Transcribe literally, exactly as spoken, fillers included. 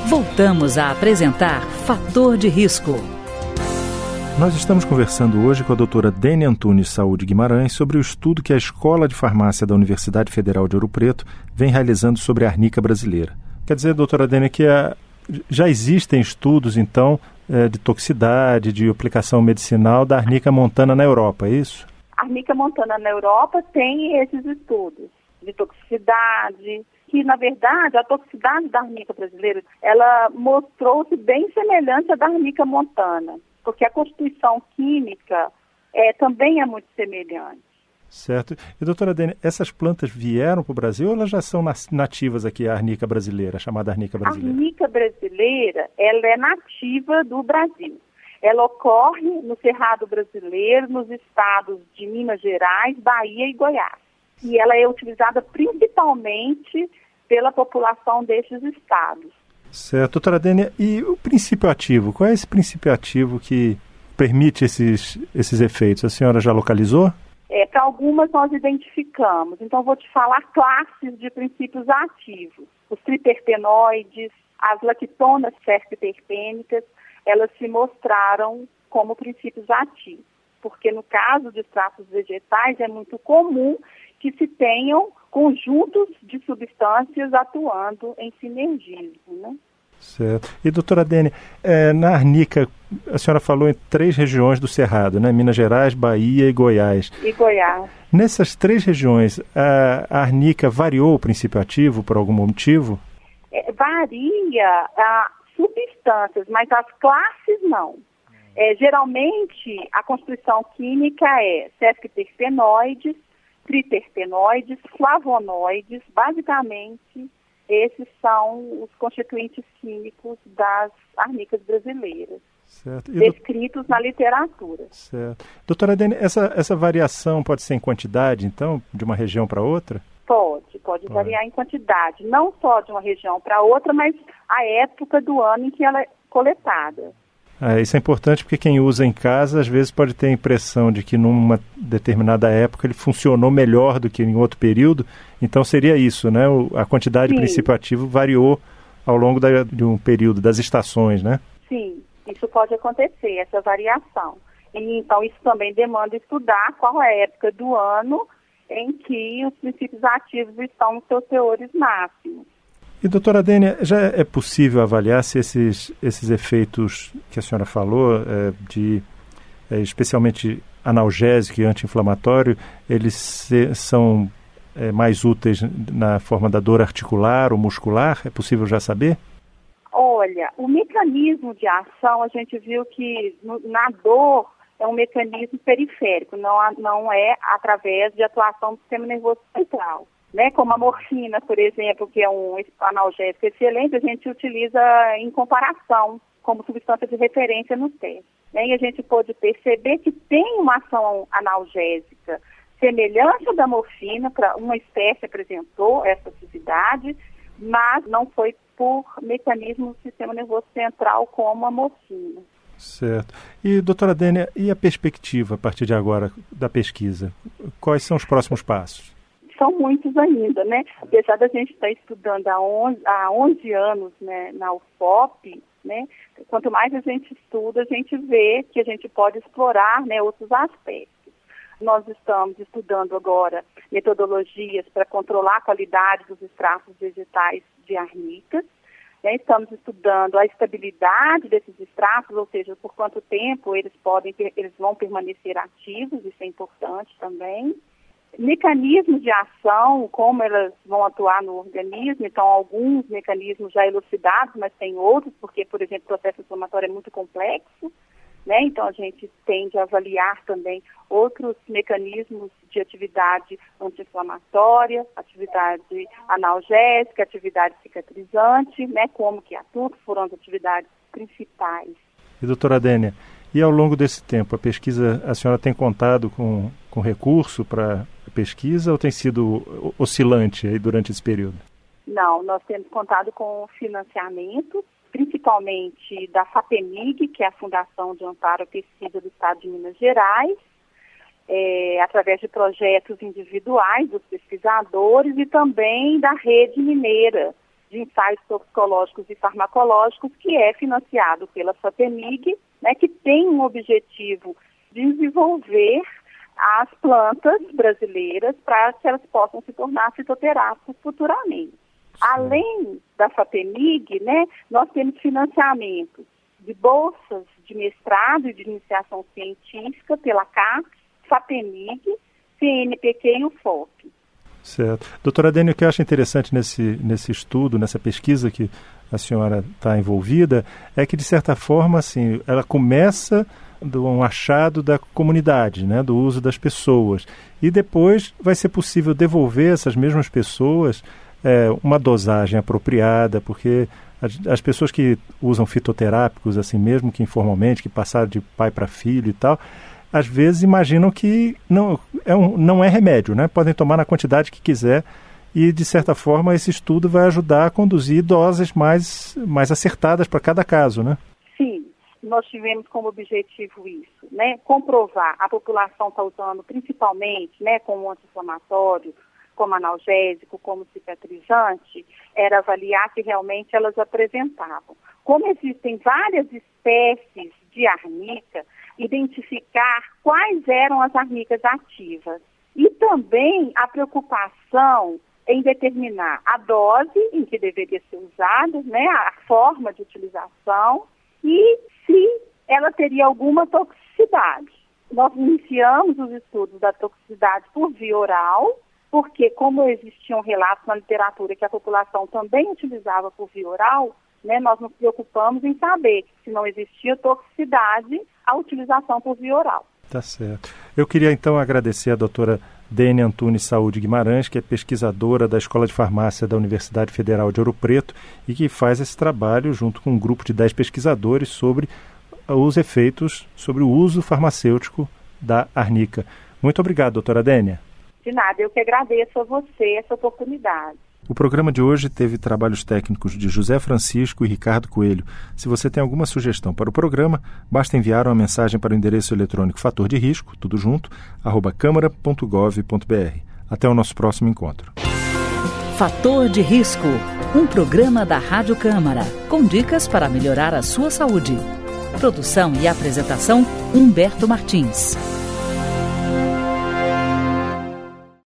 Voltamos a apresentar Fator de Risco. Nós estamos conversando hoje com a doutora Dênia Antunes Saúde Guimarães sobre o estudo que a Escola de Farmácia da Universidade Federal de Ouro Preto vem realizando sobre a arnica brasileira. Quer dizer, doutora Dênia, que a, já existem estudos, então, é, de toxicidade, de aplicação medicinal da arnica montana na Europa, é isso? A arnica montana na Europa tem esses estudos de toxicidade, que, na verdade, a toxicidade da arnica brasileira, ela mostrou-se bem semelhante à da arnica montana, porque a constituição química é, também é muito semelhante. Certo. E, doutora Dênia, essas plantas vieram para o Brasil ou elas já são nativas aqui, a arnica brasileira, a chamada arnica brasileira? A arnica brasileira, ela é nativa do Brasil. Ela ocorre no Cerrado brasileiro, nos estados de Minas Gerais, Bahia e Goiás. E ela é utilizada principalmente pela população destes estados. Certo. Doutora Dênia, e o princípio ativo? Qual é esse princípio ativo que permite esses, esses efeitos? A senhora já localizou? É, para algumas nós identificamos. Então, vou te falar classes de princípios ativos. Os triterpenoides, as lactonas ferroterpênicas, elas se mostraram como princípios ativos. Porque no caso de extratos vegetais é muito comum que se tenham conjuntos de substâncias atuando em sinergismo, né? Certo. E, doutora Dênia, é, na arnica, a senhora falou em três regiões do Cerrado, né? Minas Gerais, Bahia e Goiás. E Goiás. Nessas três regiões, a, a arnica variou o princípio ativo por algum motivo? É, varia a substâncias, mas as classes não. É, geralmente, a constituição química é sesquiterpenoides, triterpenoides, flavonoides, basicamente, esses são os constituintes químicos das arnicas brasileiras, certo. E descritos do... na literatura. Certo. Doutora Dênia, essa, essa variação pode ser em quantidade, então, de uma região para outra? Pode, pode, pode variar em quantidade, não só de uma região para outra, mas a época do ano em que ela é coletada. Ah, isso é importante porque quem usa em casa às vezes pode ter a impressão de que numa determinada época ele funcionou melhor do que em outro período. Então seria isso, né? O, a quantidade Sim. de princípio ativo variou ao longo da, de um período, das estações, né? Sim, isso pode acontecer, essa variação. E, então isso também demanda estudar qual é a época do ano em que os princípios ativos estão nos seus teores máximos. E, doutora Dênia, já é possível avaliar se esses, esses efeitos que a senhora falou, é, de, é, especialmente analgésico e anti-inflamatório, eles se, são é, mais úteis na forma da dor articular ou muscular? É possível já saber? Olha, o mecanismo de ação, a gente viu que no, na dor é um mecanismo periférico, não, não é através de atuação do sistema nervoso central. Né, como a morfina, por exemplo, que é um analgésico excelente, a gente utiliza em comparação como substância de referência no teste. Né, e a gente pode perceber que tem uma ação analgésica semelhante à da morfina, para uma espécie apresentou essa atividade, mas não foi por mecanismo do sistema nervoso central como a morfina. Certo. E, doutora Dênia, e a perspectiva a partir de agora da pesquisa? Quais são os próximos passos? São muitos ainda, né? Apesar da gente estar estudando há onze, há onze anos, né, na U F O P, né? Quanto mais a gente estuda, a gente vê que a gente pode explorar, né, outros aspectos. Nós estamos estudando agora metodologias para controlar a qualidade dos extratos vegetais de arnicas. Né? Estamos estudando a estabilidade desses extratos, ou seja, por quanto tempo eles podem, eles vão permanecer ativos, isso é importante também. Mecanismos de ação, como elas vão atuar no organismo, então alguns mecanismos já elucidados, mas tem outros, porque, por exemplo, o processo inflamatório é muito complexo, né? Então a gente tende a avaliar também outros mecanismos de atividade anti-inflamatória, atividade analgésica, atividade cicatrizante, né? Como que atua, que foram as atividades principais. E, doutora Dênia, e ao longo desse tempo, a pesquisa, a senhora tem contado com, com recurso para a pesquisa ou tem sido oscilante aí durante esse período? Não, nós temos contado com financiamento, principalmente da FAPEMIG, que é a Fundação de Amparo à Pesquisa do Estado de Minas Gerais, é, através de projetos individuais dos pesquisadores e também da Rede Mineira de ensaios toxicológicos e farmacológicos, que é financiado pela FAPEMIG, né, que tem um objetivo de desenvolver as plantas brasileiras para que elas possam se tornar fitoterápicas futuramente. Sim. Além da FAPEMIG, né, nós temos financiamento de bolsas de mestrado e de iniciação científica pela C A C, FAPEMIG, C N P Q e o F O P. Certo. Doutora Dênia, o que eu acho interessante nesse, nesse estudo, nessa pesquisa que a senhora está envolvida, é que, de certa forma, assim, ela começa de um achado da comunidade, né, do uso das pessoas. E depois vai ser possível devolver essas mesmas pessoas é, uma dosagem apropriada, porque as, as pessoas que usam fitoterápicos, assim mesmo que informalmente, que passaram de pai para filho e tal, às vezes imaginam que não é, um, não é remédio, né? Podem tomar na quantidade que quiser e, de certa forma, esse estudo vai ajudar a conduzir doses mais, mais acertadas para cada caso, né? Sim, nós tivemos como objetivo isso, né? Comprovar a população está usando principalmente, né, como anti-inflamatório, como analgésico, como cicatrizante, era avaliar se realmente elas apresentavam. Como existem várias espécies de arnica, identificar quais eram as arnicas ativas. E também a preocupação em determinar a dose em que deveria ser usada, né, a forma de utilização e se ela teria alguma toxicidade. Nós iniciamos os estudos da toxicidade por via oral, porque como existiam relatos na literatura que a população também utilizava por via oral, né, nós nos preocupamos em saber se não existia toxicidade a utilização por via oral. Tá certo. Eu queria então agradecer a doutora Dênia Antunes Saúde Guimarães, que é pesquisadora da Escola de Farmácia da Universidade Federal de Ouro Preto e que faz esse trabalho junto com um grupo de dez pesquisadores sobre os efeitos, sobre o uso farmacêutico da arnica. Muito obrigado, doutora Dênia. De nada, eu que agradeço a você essa oportunidade. O programa de hoje teve trabalhos técnicos de José Francisco e Ricardo Coelho. Se você tem alguma sugestão para o programa, basta enviar uma mensagem para o endereço eletrônico fator de risco, tudo junto, arroba câmara ponto gov ponto br. Até o nosso próximo encontro. Fator de Risco, um programa da Rádio Câmara, com dicas para melhorar a sua saúde. Produção e apresentação, Humberto Martins.